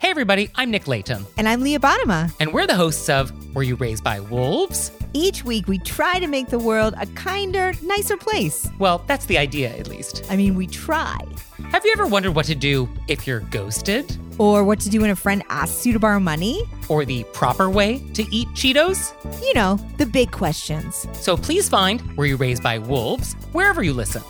Hey everybody, I'm Nick Layton. And I'm Leah Bottima. And we're the hosts of Were You Raised by Wolves? Each week we try to make the world a kinder, nicer place. Well, that's the idea, at least. I mean, we try. Have you ever wondered what to do if you're ghosted? Or what to do when a friend asks you to borrow money? Or the proper way to eat Cheetos? You know, the big questions. So please find Were You Raised by Wolves wherever you listen.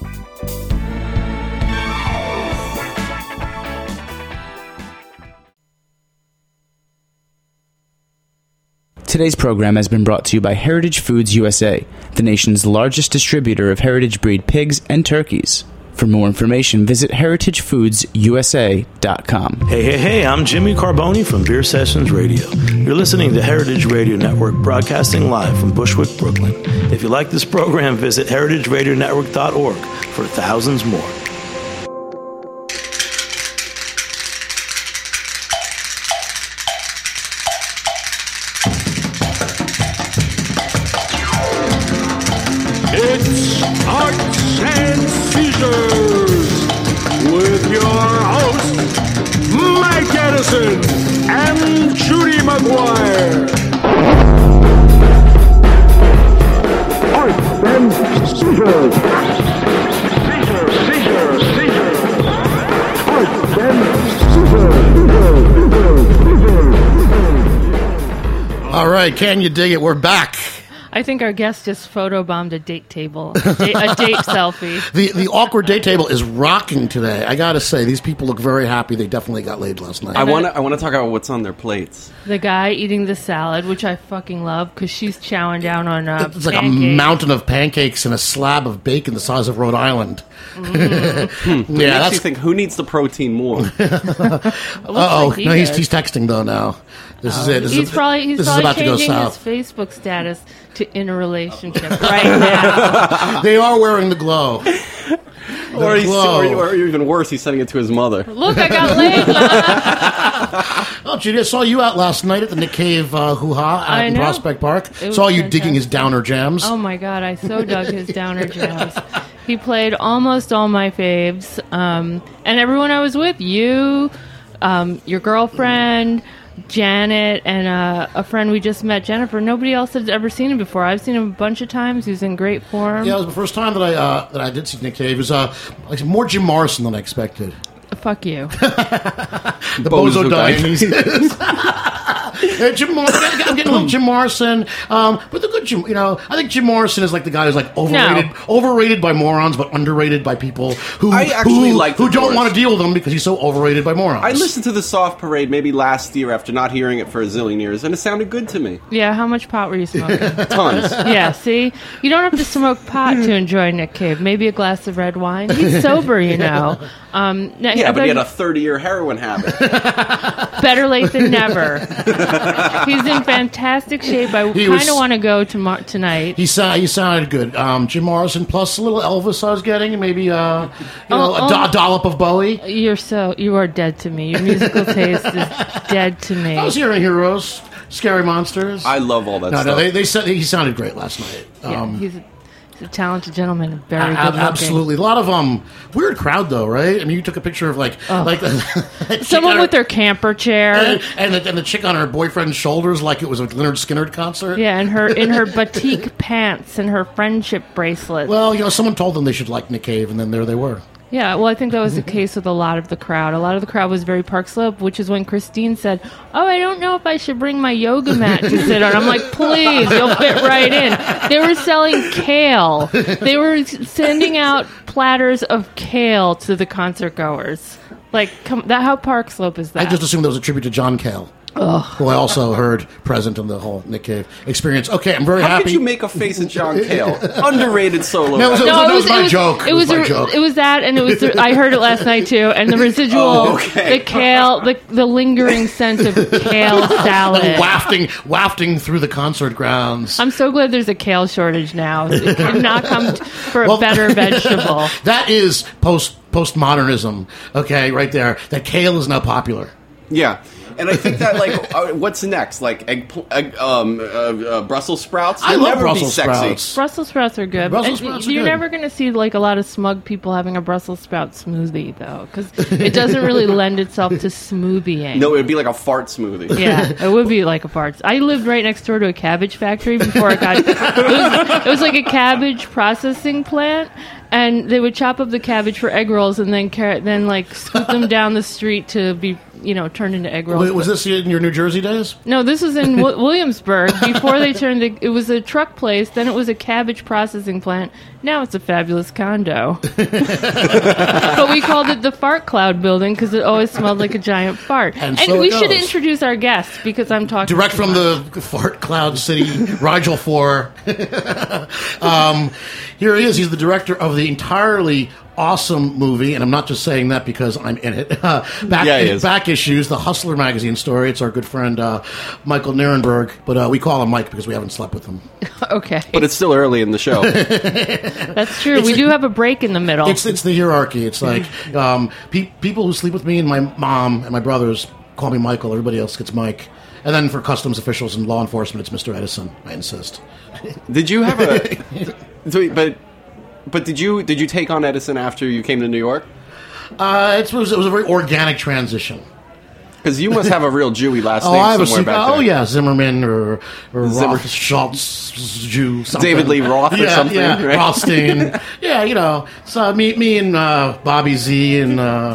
Today's program has been brought to you by Heritage Foods USA, the nation's largest distributor of heritage breed pigs and turkeys. For more information, visit heritagefoodsusa.com. Hey, I'm Jimmy Carboni from Beer Sessions Radio. You're listening to Heritage Radio Network, broadcasting live from Bushwick, Brooklyn. If you like this program, visit heritageradionetwork.org for thousands more. It's Arts and Seizures with your hosts, Mike Edison and Judy McGuire. Arts and Seizures. Seizures. Arts and Seizures. All right, can you dig it? We're back. I think our guest just photobombed a date table, a date selfie. The awkward date table is rocking today. I got to say, these people look very happy. They definitely got laid last night. I want to talk about what's on their plates. The guy eating the salad, which I fucking love, because she's chowing down on it's like a mountain of pancakes and a slab of bacon the size of Rhode Island. Mm-hmm. Yeah, makes you think, who needs the protein more? He's texting though now. This is it. He's probably about to go changing south. his Facebook status to in a relationship right now. They are wearing the glow. Or even worse, he's sending it to his mother. Look, I got laid. Oh, Judy, I saw you out last night at the Nick Cave hoo-ha out in Prospect Park. Saw you digging his downer jams. Oh my God, I so dug his downer jams. He played almost all my faves. And everyone I was with, you, your girlfriend, Janet, and a friend we just met, Jennifer. Nobody else had ever seen him before. I've seen him a bunch of times. He's in great form. Yeah, it was the first time that I did see Nick Cave. It was more Jim Morrison than I expected. Fuck you. The Bozo Dionysus. Jim Morrison. I'm getting a little Jim Morrison, but the good Jim. I think Jim Morrison is like the guy who's like overrated by morons, but underrated by people who don't want to deal with him because he's so overrated by morons. I listened to the Soft Parade maybe last year after not hearing it for a zillion years, and it sounded good to me. Yeah, how much pot were you smoking? Tons. Yeah, see, you don't have to smoke pot to enjoy Nick Cave. Maybe a glass of red wine. He's sober, Yeah, but he had a 30-year heroin habit. Better late than never. He's in fantastic shape. I kind of want to go tonight. He sounded good. Jim Morrison plus a little Elvis I was getting, and maybe a dollop of Bowie. You are dead to me. Your musical taste is dead to me. I was hearing Heroes, Scary Monsters. I love all that stuff. No, they said he sounded great last night. Yeah, he's a talented gentleman, very good looking. Absolutely. A lot of weird crowd though, right? I mean, you took a picture of someone with their camper chair and the chick on her boyfriend's shoulders, like it was a Lynyrd Skynyrd concert. Yeah, and in her batik pants and her friendship bracelet. Well, someone told them they should like Nick Cave, and then there they were. Yeah, well, I think that was the case with a lot of the crowd. A lot of the crowd was very Park Slope, which is when Christine said, "Oh, I don't know if I should bring my yoga mat to sit on." I'm like, please, you'll fit right in. They were selling kale. They were sending out platters of kale to the concert goers. Like, how Park Slope is that? I just assumed that was a tribute to John Cale. Who I also heard present in the whole Nick Cave experience. Okay, I'm very happy. How could you make a face at John Cale? Underrated solo. No, it was my joke. It was my joke. It was that, and it was. I heard it last night too. And the residual, the kale, the lingering scent of kale salad, wafting through the concert grounds. I'm so glad there's a kale shortage now. It could not come for a better vegetable. That is postmodernism. Okay, right there. That kale is now popular. Yeah, and I think that what's next? Like Brussels sprouts. I They'll love never be Brussels sexy. sprouts. Brussels sprouts are good. Brussels sprouts are You're good. never going to see like a lot of smug people having a Brussels sprout smoothie though, because it doesn't really lend itself to smoothieing. No, it would be like a fart smoothie. Yeah, it would be like a fart. I lived right next door to a cabbage factory before it got. It was like a cabbage processing plant, and they would chop up the cabbage for egg rolls, and then like scoop them down the street to be turned into egg rolls. Wait, was this in your New Jersey days? No, this was in Williamsburg before they turned it. It was a truck place, then it was a cabbage processing plant. Now it's a fabulous condo. But we called it the Fart Cloud Building because it always smelled like a giant fart. And so we it should goes. introduce our guests because I'm talking Direct too from much. the Fart Cloud City, Rigel 4. Here he is. He's the director of the entirely awesome movie, and I'm not just saying that because I'm in it. Back Issues, the Hustler magazine story. It's our good friend Michael Nierenberg, but we call him Mike because we haven't slept with him. Okay, But it's still early in the show. that's true. We do have a break in the middle. It's the hierarchy. It's like people who sleep with me and my mom and my brothers call me Michael. Everybody else gets Mike. And then for customs officials and law enforcement, it's Mr. Edison. I insist. Did you have But did you take on Edison after you came to New York? It was a very organic transition. Because you must have a real Jewy last Oh, name I have somewhere back there. Oh yeah, Zimmerman or Zimmer- Schultz, Jew, something. David Lee Roth or something, Yeah, right? Rothstein. Yeah, So me and Bobby Z and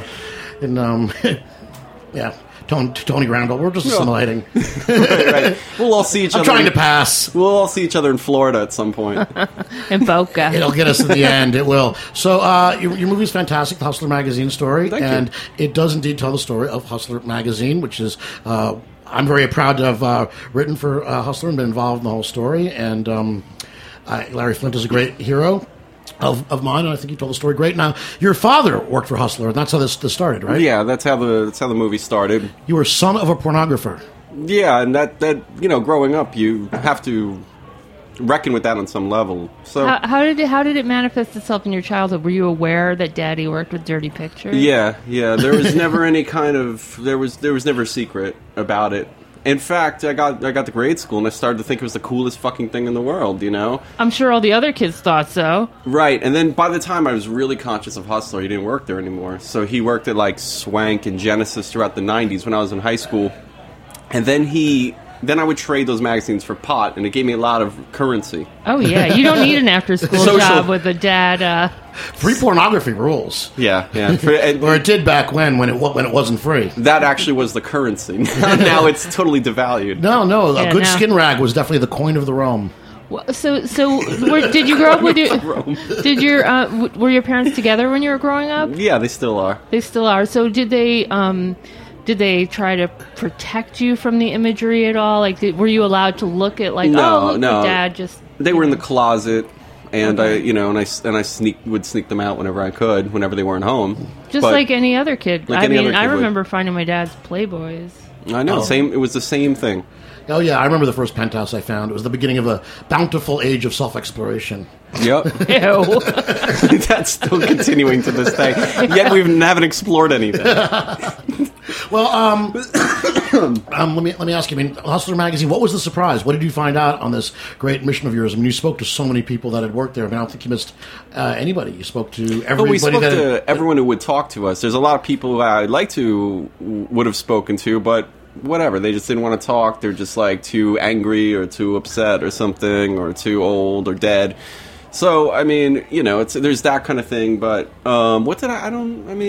yeah, Tony Randall. We're just assimilating. Right. We'll all see each other. I'm trying to pass. We'll all see each other in Florida at some point. in Boca. It'll get us in the end. It will. So your movie is fantastic, the Hustler Magazine story. Thank you. And it does indeed tell the story of Hustler Magazine, which is... I'm very proud to have written for Hustler and been involved in the whole story. And Larry Flint is a great hero of mine, and I think you told the story great. Now, your father worked for Hustler, and that's how this started, right? Yeah, that's how the movie started. You were son of a pornographer. Yeah, and that growing up, you have to reckon with that on some level. So How did it manifest itself in your childhood? Were you aware that Daddy worked with Dirty Pictures? yeah, there was never any kind of there was never a secret about it. In fact, I got to grade school and I started to think it was the coolest fucking thing in the world, I'm sure all the other kids thought so. Right, and then by the time I was really conscious of Hustler, he didn't work there anymore. So he worked at like Swank and Genesis throughout the 90s when I was in high school. And then I would trade those magazines for pot, and it gave me a lot of currency. Oh yeah, you don't need an after-school Social- job with a dad. Free pornography rules. Yeah. Or it did back when it wasn't free. That actually was the currency. Now it's totally devalued. No, Yeah, a good no. skin rag was definitely the coin of the realm. So did you grow up with your? Were your parents together when you were growing up? Yeah, they still are. They still are. So did they try to protect you from the imagery at all? Like, were you allowed to look at like, No, look, no. the dad just? They were in the closet, and Okay. I would sneak them out whenever I could, whenever they weren't home. Just But- like any other kid. Like I any mean, other I kid would. remember finding my dad's Playboys. I know, Oh. It was the same thing. Oh yeah, I remember the first penthouse I found. It was the beginning of a bountiful age of self-exploration. Yep. Ew. That's still continuing to this day. Yet we haven't explored anything. Well, let me ask you. I mean, Hustler Magazine. What was the surprise? What did you find out on this great mission of yours? I mean, you spoke to so many people that had worked there. I mean, I don't think you missed anybody. You spoke to everybody. But we spoke that to everyone who would talk to us. There's a lot of people who I'd like to would have spoken to, but whatever. They just didn't want to talk. They're just like too angry or too upset or something, or too old or dead. So I mean, there's that kind of thing. But what did I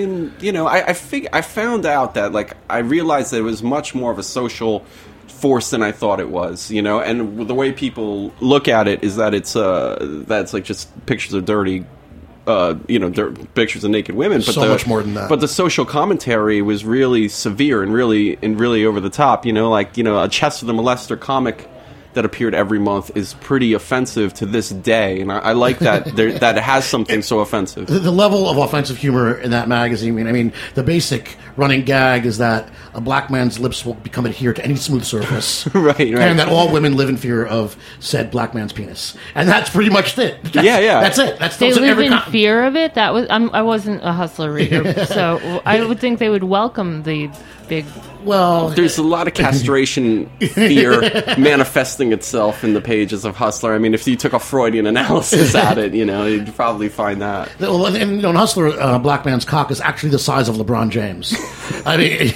found out that I realized that it was much more of a social force than I thought it was. And the way people look at it is that it's like just pictures of dirty. Pictures of naked women, but So much more than that. But the social commentary was really severe and really over the top. A Chester the Molester comic that appeared every month is pretty offensive to this day, and I like that that it has something so offensive. The level of offensive humor in that magazine. I mean, the basic running gag is that a black man's lips will become adhered to any smooth surface, Right. and that all women live in fear of said black man's penis, and that's pretty much it. Yeah. That's it. They that's live every in fear of it. That was I wasn't a Hustler reader, so I would think they would welcome the big. Well, there's a lot of castration fear manifesting itself in the pages of Hustler. I mean, if you took a Freudian analysis at it, you'd probably find that. Well, and in Hustler, black man's cock is actually the size of LeBron James. I mean,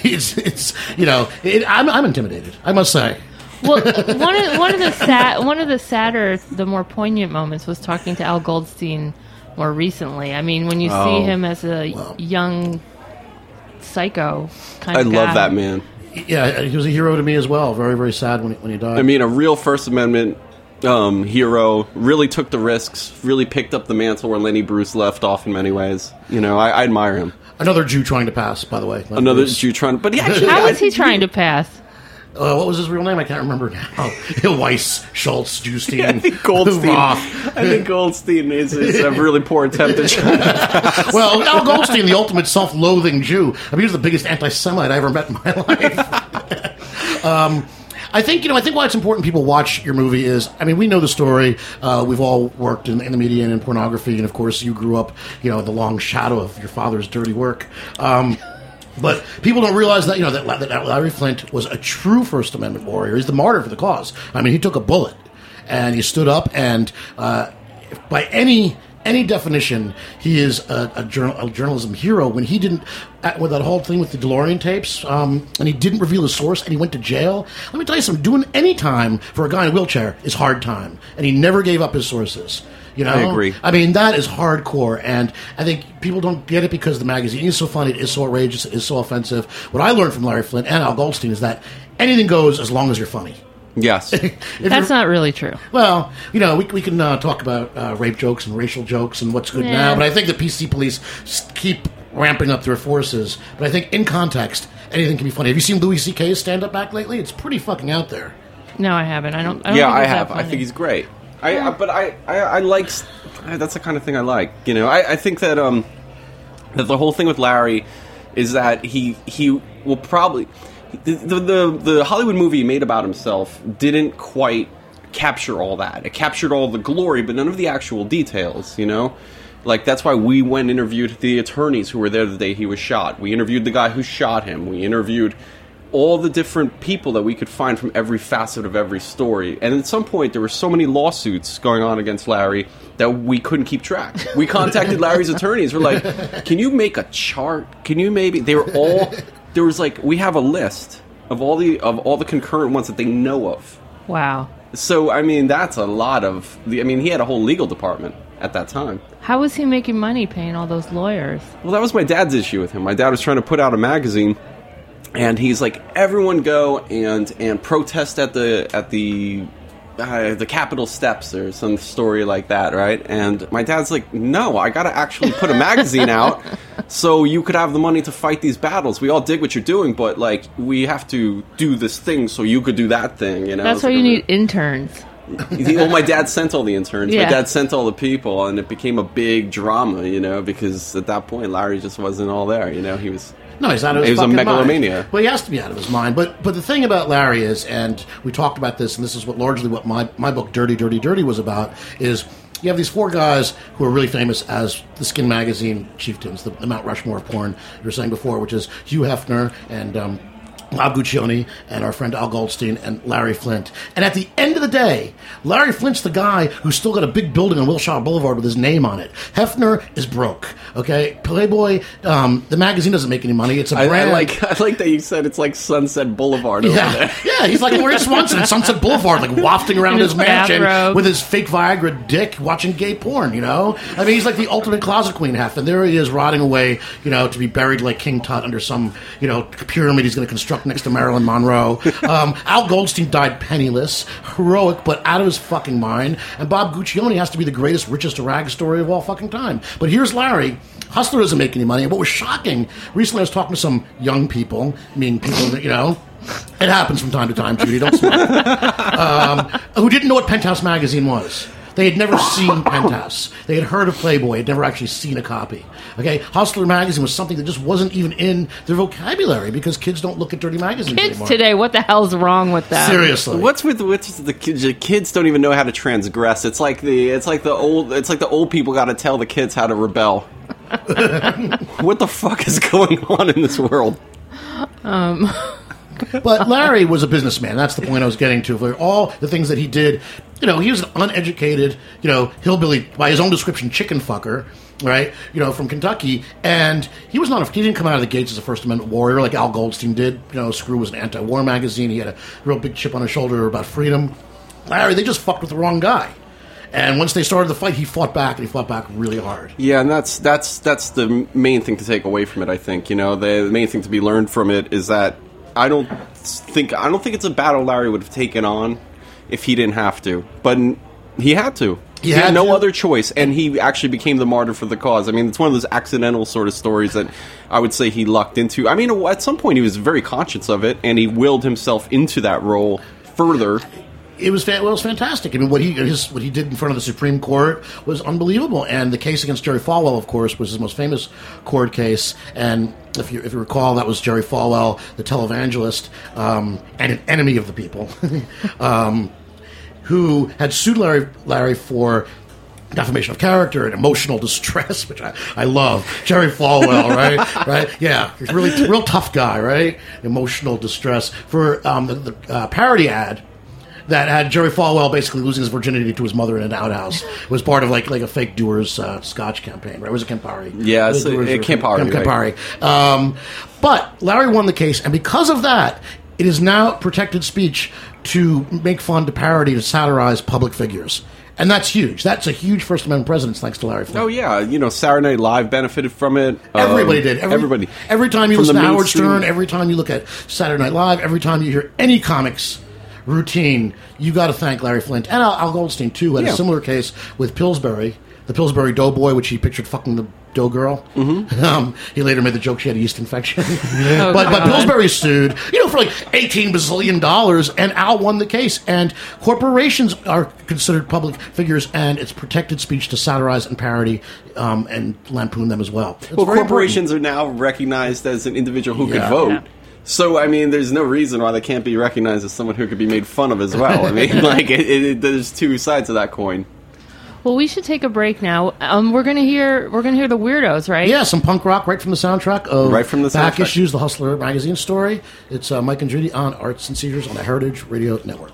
I'm intimidated, I must say. Well, one of the sadder, the more poignant moments was talking to Al Goldstein more recently. I mean, when you see him as a young psycho kind of guy. I love that man. Yeah, he was a hero to me as well. Very, very sad when he died. I mean, a real First Amendment hero, really took the risks, really picked up the mantle where Lenny Bruce left off in many ways. I admire him. Another Jew trying to pass, by the way. Another Jew trying to... But how was he trying to pass? What was his real name? I can't remember now. Weiss, Schultz, Justine. Yeah, I think Goldstein is a really poor attempt at trying to pass. Well, Al Goldstein, the ultimate self-loathing Jew. I mean, he was the biggest anti-Semite I ever met in my life. I think why it's important people watch your movie is, I mean, we know the story. We've all worked in the media and in pornography, and of course, you grew up, the long shadow of your father's dirty work. But people don't realize that that Larry Flynt was a true First Amendment warrior. He's the martyr for the cause. I mean, he took a bullet and he stood up, and by any definition, he is a journalism hero. When he didn't, with that whole thing with the DeLorean tapes, and he didn't reveal his source, and he went to jail. Let me tell you something: doing any time for a guy in a wheelchair is hard time, and he never gave up his sources. I agree. I mean, that is hardcore, and I think people don't get it because the magazine is so funny, it is so outrageous, it is so offensive. What I learned from Larry Flynt and Al Goldstein is that anything goes as long as you're funny. Yes. That's not really true. Well, we can talk about rape jokes and racial jokes and what's good now, but I think the PC police keep ramping up their forces. But I think in context, anything can be funny. Have you seen Louis C.K.'s stand-up act lately? It's pretty fucking out there. No, I haven't. I don't yeah, think I it's have. that funny. I think he's great. But I like... That's the kind of thing I like. I think that that the whole thing with Larry is that he will probably... The Hollywood movie he made about himself didn't quite capture all that. It captured all the glory, but none of the actual details, Like, that's why we went and interviewed the attorneys who were there the day he was shot. We interviewed the guy who shot him. We interviewed all the different people that we could find from every facet of every story. And at some point, there were so many lawsuits going on against Larry that we couldn't keep track. We contacted Larry's attorneys. We're like, can you make a chart? Can you maybe... They were all... There was like... We have a list of all the concurrent ones that they know of. Wow. So, I mean, that's a lot of... he had a whole legal department at that time. How was he making money paying all those lawyers? Well, that was my dad's issue with him. My dad was trying to put out a magazine... And he's like, everyone go and protest at the Capitol steps or some story like that, right? And my dad's like, no, I got to actually put a magazine out so you could have the money to fight these battles. We all dig what you're doing, but like we have to do this thing so you could do that thing. That's why you need interns. Well, my dad sent all the interns. Yeah. My dad sent all the people, and it became a big drama, because at that point Larry just wasn't all there. He was. No, he's out of his He was a fucking megalomania. mind. Well, he has to be out of his mind. But the thing about Larry is, and we talked about this, and this is largely what my book, Dirty, Dirty, Dirty, was about, is you have these four guys who are really famous as the Skin Magazine chieftains, the Mount Rushmore of porn you were saying before, which is Hugh Hefner and Bob Guccione and our friend Al Goldstein and Larry Flynt. And at the end of the day, Larry Flynt's the guy who's still got a big building on Wilshire Boulevard with his name on it. Hefner is broke. Okay, Playboy, the magazine doesn't make any money. It's a brand. I like that you said it's like Sunset Boulevard over there. Yeah, he's like Maurice Swanson at Sunset Boulevard, like wafting around his mansion bathrobe. with his fake Viagra dick, watching gay porn. I mean, he's like the ultimate closet queen half, and there he is rotting away, to be buried like King Tut under some, pyramid he's going to construct next to Marilyn Monroe. Al Goldstein died penniless, heroic, but out of his fucking mind. And Bob Guccione has to be the greatest, richest rags story of all fucking time. But here's Larry. Hustler doesn't make any money. And what was shocking, recently I was talking to some young people, it happens from time to time, Judy, don't smile, who didn't know what Penthouse magazine was. They had never seen Penthouse. They had heard of Playboy, had never actually seen a copy. Okay, Hustler magazine was something that just wasn't even in their vocabulary because kids don't look at dirty magazines Kids anymore. today, what the hell's wrong with that? Seriously. What's the kids? The kids don't even know how to transgress. It's like the old people got to tell the kids how to rebel. What the fuck is going on in this world? But Larry was a businessman. That's the point I was getting to. For all the things that he did, he was an uneducated, hillbilly, by his own description, chicken fucker, right? From Kentucky. And he didn't come out of the gates as a First Amendment warrior like Al Goldstein did. Screw was an anti-war magazine. He had a real big chip on his shoulder about freedom. Larry, they just fucked with the wrong guy. And once they started the fight, he fought back, and he fought back really hard. Yeah, and that's the main thing to take away from it, I think. The main thing to be learned from it is that I don't think it's a battle Larry would have taken on if he didn't have to. But he had to. He had no other choice, and he actually became the martyr for the cause. I mean, it's one of those accidental sort of stories that I would say he lucked into. I mean, at some point he was very conscious of it, and he willed himself into that role further. It was fantastic. I mean, what he did in front of the Supreme Court was unbelievable. And the case against Jerry Falwell, of course, was his most famous court case. And if you recall, that was Jerry Falwell, the televangelist, and an enemy of the people, who had sued Larry for defamation of character and emotional distress, which I love. Jerry Falwell, right? Right? Yeah, he's real tough guy, right? Emotional distress for the parody ad that had Jerry Falwell basically losing his virginity to his mother in an outhouse. It was part of like a fake Dewar's Scotch campaign, right? Was it Campari? Yeah, it's Campari. Campari. But Larry won the case, and because of that, it is now protected speech to make fun, to parody, to satirize public figures. And that's huge. That's a huge First Amendment precedence, thanks to Larry Flint. Oh, yeah. Saturday Night Live benefited from it. Everybody did. Everybody. Every time you listen to Howard Stern, every time you look at Saturday Night Live, every time you hear any comics routine, you got to thank Larry Flint. And Al Goldstein, too, had a similar case with Pillsbury, the Pillsbury Doughboy, which he pictured fucking the dough girl. Mm-hmm. He later made the joke she had a yeast infection. But Pillsbury sued, for like $18 bazillion, and Al won the case. And corporations are considered public figures, and it's protected speech to satirize and parody and lampoon them as well. Well, corporations are now recognized as an individual who could vote. Yeah. So, I mean, there's no reason why they can't be recognized as someone who could be made fun of as well. I mean, there's two sides of that coin. Well, we should take a break now. We're gonna hear the Weirdos, right? Yeah, some punk rock right from the soundtrack of Back Issues, the Hustler magazine story. It's Mike and Judy on Arts and Seizures on the Heritage Radio Network.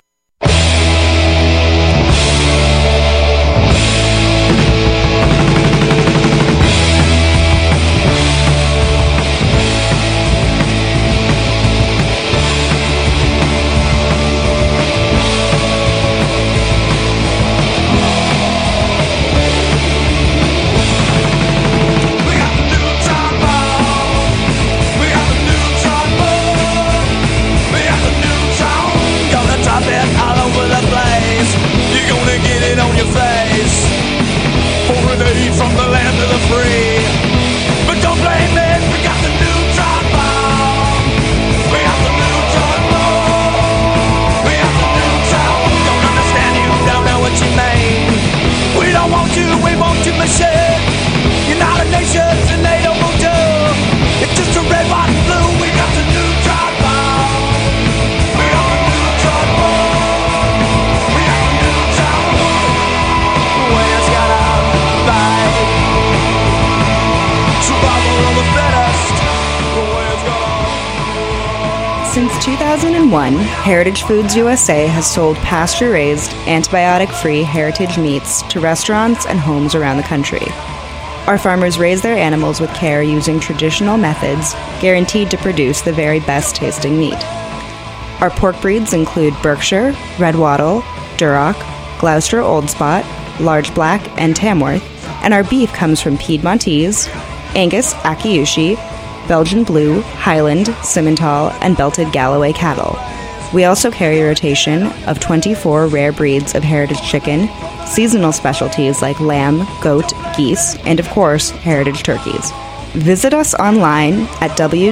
Since 2001, Heritage Foods USA has sold pasture-raised, antibiotic-free heritage meats to restaurants and homes around the country. Our farmers raise their animals with care using traditional methods, guaranteed to produce the very best-tasting meat. Our pork breeds include Berkshire, Red Wattle, Duroc, Gloucester Old Spot, Large Black, and Tamworth, and our beef comes from Piedmontese, Angus Akiyushi, Belgian Blue, Highland, Simmental, and Belted Galloway cattle. We also carry a rotation of 24 rare breeds of heritage chicken, seasonal specialties like lamb, goat, geese, and of course, heritage turkeys. Visit us online at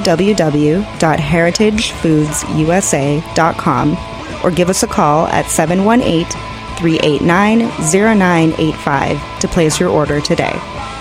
www.heritagefoodsusa.com or give us a call at 718-389-0985 to place your order today.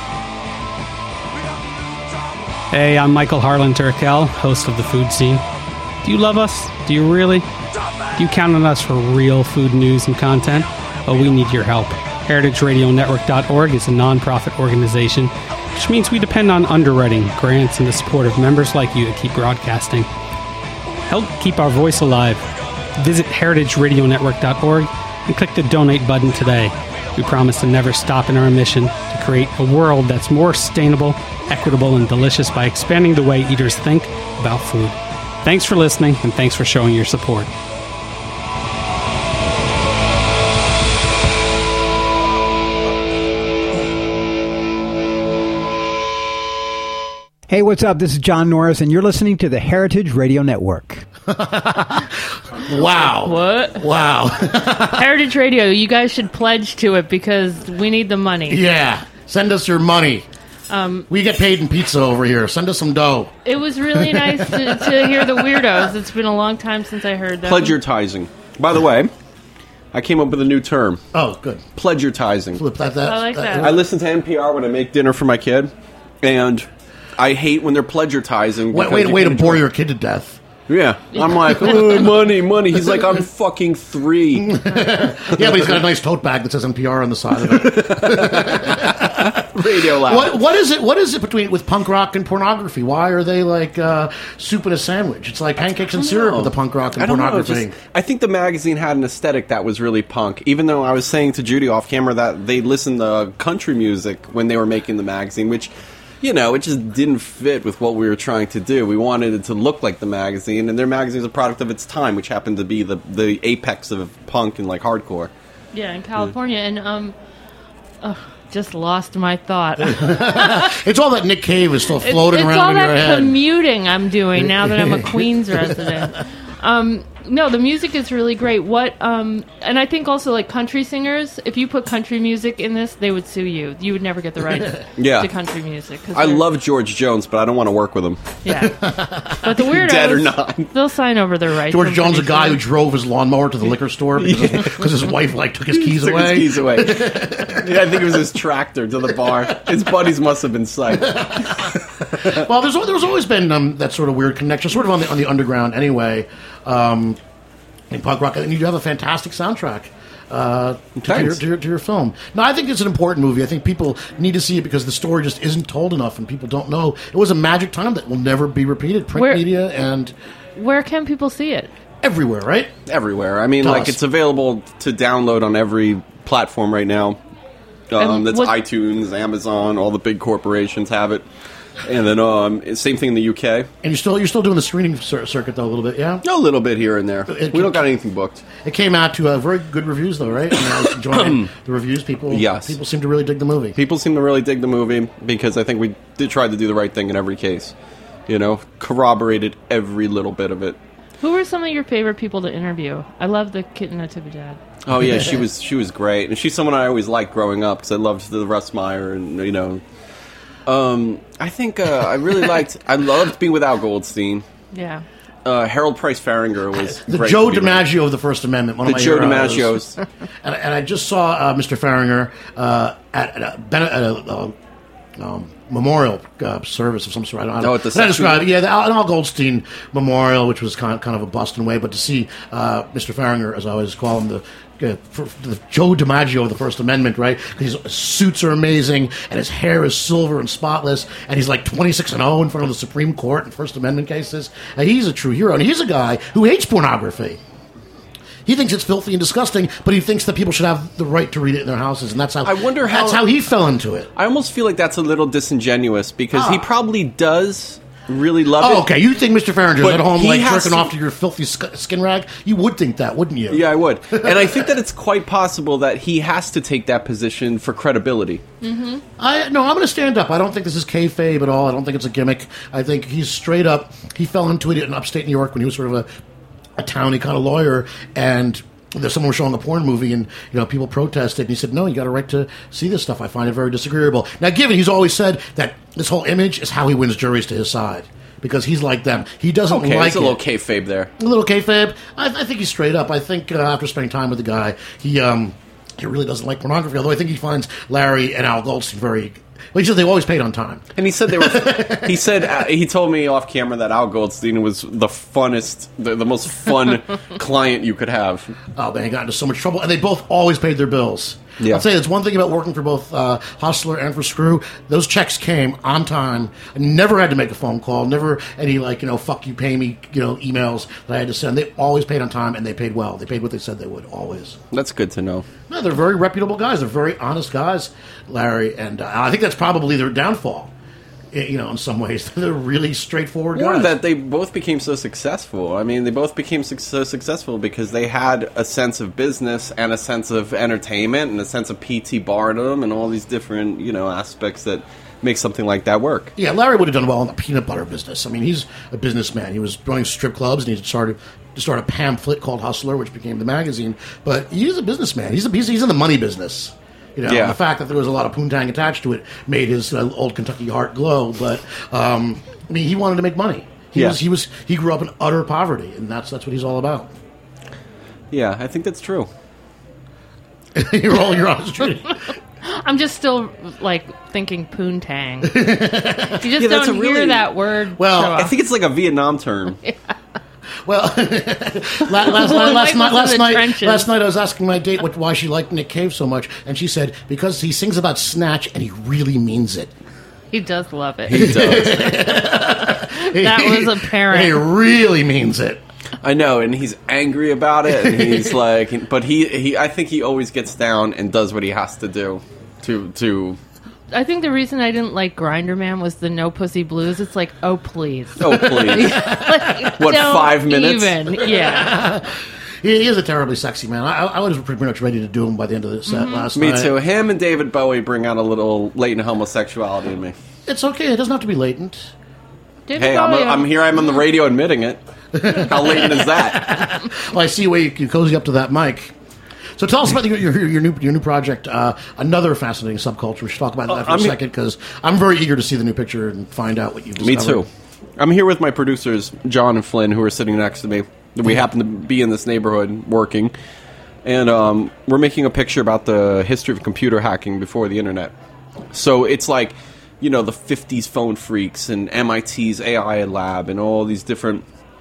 Hey, I'm Michael Harlan Turkel, host of The Food Scene. Do you love us? Do you really? Do you count on us for real food news and content? Well, we need your help. HeritageRadioNetwork.org is a non-profit organization which means we depend on underwriting, grants, and the support of members like you to keep broadcasting. Help keep our voice alive. Visit heritageradionetwork.org and click the donate button today. We promise to never stop in our mission to create a world that's more sustainable, equitable, and delicious by expanding the way eaters think about food. Thanks for listening, and thanks for showing your support. Hey, what's up? This is John Norris, and you're listening to the Heritage Radio Network. Wow. What? Wow. Heritage Radio, you guys should pledge to it because we need the money. Yeah. Send us your money. We get paid in pizza over here. Send us some dough. It was really nice to hear the weirdos. It's been a long time since I heard them. Pledgertizing. By the way, I came up with a new term. Oh, good. Pledgertizing. Flip that. I like that. I listen to NPR when I make dinner for my kid, and I hate when they're pledgertizing. Way to bore your kid to death. Yeah. I'm like, oh, money. He's like, I'm fucking 3. Yeah, but he's got a nice tote bag that says NPR on the side of it. Radio loud. What is it between with punk rock and pornography? Why are they like soup in a sandwich? It's like pancakes and syrup with the punk rock and pornography. I think the magazine had an aesthetic that was really punk. Even though I was saying to Judy off camera that they listened to country music when they were making the magazine, which, you know, it just didn't fit with what we were trying to do. We wanted it to look like the magazine, and their magazine is a product of its time, which happened to be the apex of punk and like hardcore. Yeah, in California, and just lost my thought. It's all that Nick Cave is still floating around in your head. It's all that commuting I'm doing now that I'm a Queens resident. No, the music is really great. And I think also like country singers, if you put country music in this, they would sue you. You would never get the rights to country music. I love George Jones, but I don't want to work with him. Yeah. But the weirdos, dead or not, they'll sign over their rights. George Jones, a guy who drove his lawnmower to the liquor store because his wife took his keys away. Yeah, I think it was his tractor to the bar. His buddies must have been psyched. Well, there's always been that sort of weird connection, sort of on the underground anyway. In punk rock, and you have a fantastic soundtrack to your film. No, I think it's an important movie. I think people need to see it because the story just isn't told enough, and people don't know. It was a magic time that will never be repeated. Print media and where can people see it? Everywhere, right? Everywhere. I mean, it's available to download on every platform right now. That's iTunes, Amazon, all the big corporations have it. And then same thing in the UK. And you're still doing the screening circuit though a little bit, yeah? A little bit here and there. We don't got anything booked. It came out to very good reviews though, right? I was enjoying the reviews. People seem to really dig the movie. People seem to really dig the movie because I think we did try to do the right thing in every case. You know, corroborated every little bit of it. Who were some of your favorite people to interview? I love the Kitten Natividad. Oh yeah, she was great, and she's someone I always liked growing up because I loved the Russ Meyer and you know. I think I loved being with Al Goldstein. Yeah. Harold Price Farringer was the Joe DiMaggio of the First Amendment. One of my Joe heroes. DiMaggio's. And I just saw Mr. Farringer at a memorial service of some sort. I don't know. The Al Goldstein Memorial, which was kind of a Boston way, but to see Mr. Farringer, as I always call him, the Joe DiMaggio of the First Amendment, right? His suits are amazing, and his hair is silver and spotless, and he's like 26-0 in front of the Supreme Court in First Amendment cases. And he's a true hero, and he's a guy who hates pornography. He thinks it's filthy and disgusting, but he thinks that people should have the right to read it in their houses, and that's how he fell into it. I almost feel like that's a little disingenuous because he probably does really love it. Oh, okay. You think Mr. Farringer's at home jerking off to your filthy skin rag? You would think that, wouldn't you? Yeah, I would. And I think that it's quite possible that he has to take that position for credibility. Mm-hmm. I'm going to stand up. I don't think this is kayfabe at all. I don't think it's a gimmick. I think he's straight up. He fell into it in upstate New York when he was sort of a towny kind of lawyer, and there's someone was showing a porn movie, and people protested, and he said, "No, you got a right to see this stuff. I find it very disagreeable." Now, given he's always said that this whole image is how he wins juries to his side because he's like them. He doesn't like it. There's a little kayfabe there. A little kayfabe. I think he's straight up. I think after spending time with the guy, he really doesn't like pornography. Although I think he finds Larry and Al Goldstein very. Well, he said they always paid on time. And he said they were. He told me off camera that Al Goldstein was the funnest, the most fun client you could have. Oh man, he got into so much trouble, and they both always paid their bills. Yeah. I'll say there's one thing about working for both Hustler and for Screw. Those checks came on time. I never had to make a phone call. Never any fuck you, pay me, emails that I had to send. They always paid on time, and they paid well. They paid what they said they would, always. That's good to know. No, they're very reputable guys. They're very honest guys, Larry, and I think that's probably their downfall. In some ways, they're really straightforward guys. Or that they both became so successful. I mean, they both became so successful because they had a sense of business and a sense of entertainment and a sense of P.T. Barnum and all these different, aspects that make something like that work. Yeah, Larry would have done well in the peanut butter business. I mean, he's a businessman. He was running strip clubs, and he started to start a pamphlet called Hustler, which became the magazine. But he's a businessman. He's in the money business. The fact that there was a lot of poontang attached to it made his old Kentucky heart glow. But he wanted to make money. He grew up in utter poverty, and that's what he's all about. Yeah, I think that's true. You're all your honest truth. I'm just still thinking poontang. You just don't hear that word. Well, I think it's like a Vietnam term. Yeah. Well, last night I was asking my date why she liked Nick Cave so much, and she said because he sings about snatch and he really means it. He does love it. He does. That was apparent. He really means it. I know, and he's angry about it, and he's like, but I think he always gets down and does what he has to do to. I think the reason I didn't like Grindr Man was the No Pussy Blues. It's like, oh please, oh please. What, 5 minutes? Yeah. He is a terribly sexy man. I was pretty much ready to do him by the end of the set last night. Me too. Him and David Bowie bring out a little latent homosexuality in me. It's okay. It doesn't have to be latent. Hey, I'm here. I'm on the radio admitting it. How latent is that? Well, I see a way you cozy up to that mic. So tell us about your new project, another fascinating subculture. We should talk about that for a second, because I'm very eager to see the new picture and find out what you've discovered. Me too. I'm here with my producers, John and Flynn, who are sitting next to me. We happen to be in this neighborhood working, and we're making a picture about the history of computer hacking before the internet. So it's like, the 50s phone freaks and MIT's AI lab and all these different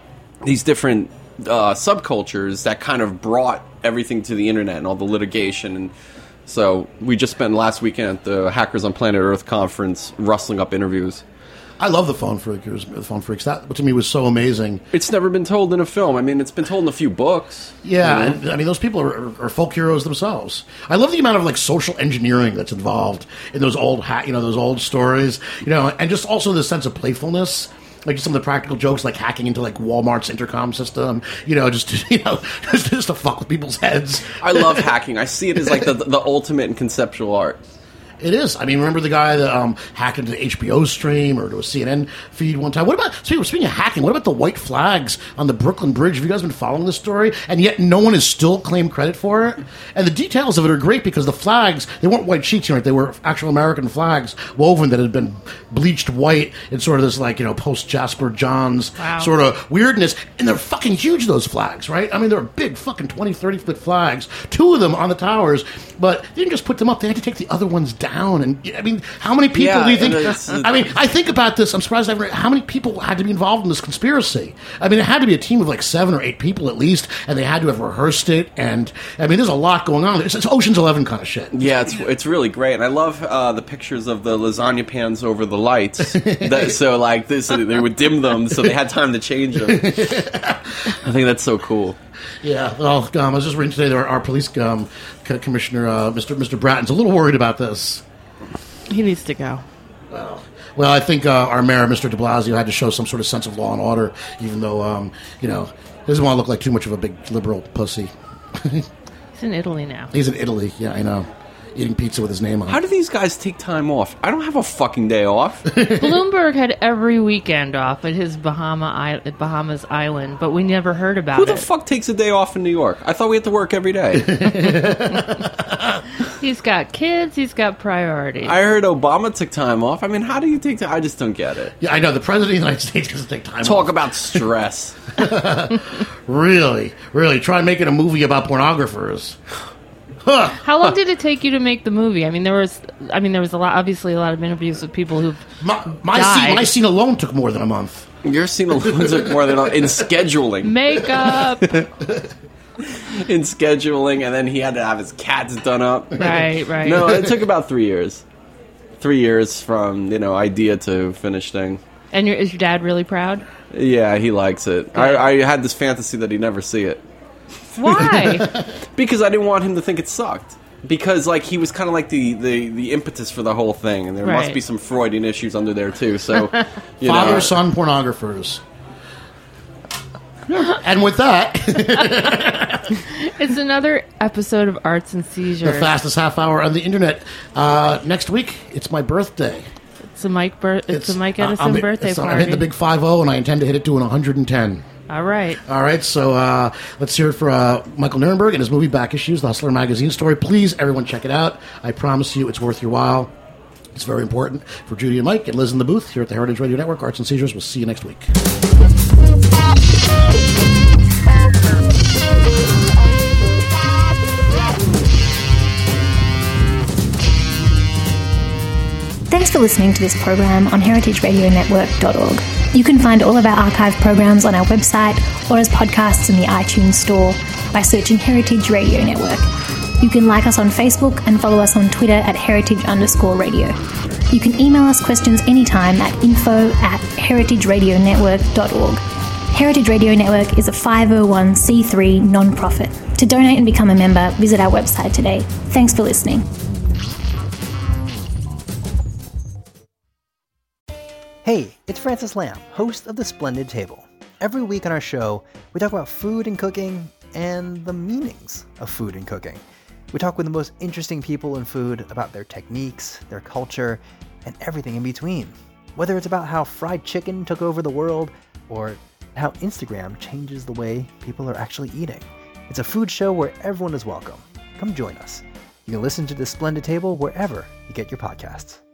subcultures that kind of brought everything to the internet and all the litigation. And so we just spent last weekend at the Hackers on Planet Earth conference rustling up interviews. I love the phone freaks. That to me was so amazing. It's never been told in a film. I mean, it's been told in a few books. Yeah, and, I mean, those people are folk heroes themselves. I love the amount of social engineering that's involved in those old those old stories. And just also the sense of playfulness. Like some of the practical jokes, like hacking into Walmart's intercom system, just to fuck with people's heads. I love hacking. I see it as the ultimate in conceptual art. It is. I mean, remember the guy that hacked into the HBO stream or to a CNN feed one time? What about, speaking of hacking, what about the white flags on the Brooklyn Bridge? Have you guys been following this story? And yet no one has still claimed credit for it? And the details of it are great because the flags, they weren't white sheets, right? They were actual American flags woven that had been bleached white in sort of this, post-Jasper Johns sort of weirdness. And they're fucking huge, those flags, right? I mean, they're big fucking 20, 30-foot flags. 2 of them on the towers, but they didn't just put them up. They had to take the other ones down. And I mean, how many people do you think? I mean, I think about this. I'm surprised. How many people had to be involved in this conspiracy? I mean, it had to be a team of 7 or 8 people at least, and they had to have rehearsed it. And I mean, there's a lot going on. It's Ocean's 11 kind of shit. Yeah, it's really great. And I love the pictures of the lasagna pans over the lights. They would dim them, so they had time to change them. I think that's so cool. Yeah, well, I was just reading today that our police commissioner, Mr. Bratton's a little worried about this. He needs to go. Well, I think our mayor, Mr. de Blasio, had to show some sort of sense of law and order, even though, he doesn't want to look like too much of a big liberal pussy. He's in Italy now. He's in Italy, yeah, I know. Eating pizza with his name on it. How do these guys take time off? I don't have a fucking day off. Bloomberg had every weekend off at his Bahamas island, but we never heard about it. Who the fuck takes a day off in New York? I thought we had to work every day. He's got kids. He's got priorities. I heard Obama took time off. I mean, how do you take time? I just don't get it. Yeah, I know. The President of the United States doesn't take time off. Talk about stress. Really? Try making a movie about pornographers. Huh. How long did it take you to make the movie? I mean, there was a lot of interviews with people who've died. My scene alone took more than a month. Your scene alone took more than in scheduling. Makeup. in scheduling, and then he had to have his cats done up. Right. No, it took about 3 years. 3 years from, idea to finished thing. And is your dad really proud? Yeah, he likes it. I had this fantasy that he'd never see it. Why? Because I didn't want him to think it sucked. Because he was kind of like the impetus for the whole thing, and there must be some Freudian issues under there too. So, father-son pornographers. And with that, it's another episode of Arts and Seizures. The fastest half hour on the internet. Next week, it's my birthday. It's a Mike Edison birthday party. I hit the big 5-0, and I intend to hit it to an 110. All right. So let's hear it for Michael Nirenberg and his movie Back Issues, the Hustler magazine story. Please, everyone, check it out. I promise you it's worth your while. It's very important. For Judy and Mike and Liz in the booth here at the Heritage Radio Network, Arts and Seizures. We'll see you next week. Thanks for listening to this program on heritageradionetwork.org. You can find all of our archive programs on our website or as podcasts in the iTunes Store by searching Heritage Radio Network. You can like us on Facebook and follow us on Twitter at heritage_radio. You can email us questions anytime at info@heritageradionetwork.org. Heritage Radio Network is a 501c3 non-profit. To donate and become a member, visit our website today. Thanks for listening. Hey, it's Francis Lamb, host of The Splendid Table. Every week on our show, we talk about food and cooking and the meanings of food and cooking. We talk with the most interesting people in food about their techniques, their culture, and everything in between. Whether it's about how fried chicken took over the world or how Instagram changes the way people are actually eating. It's a food show where everyone is welcome. Come join us. You can listen to The Splendid Table wherever you get your podcasts.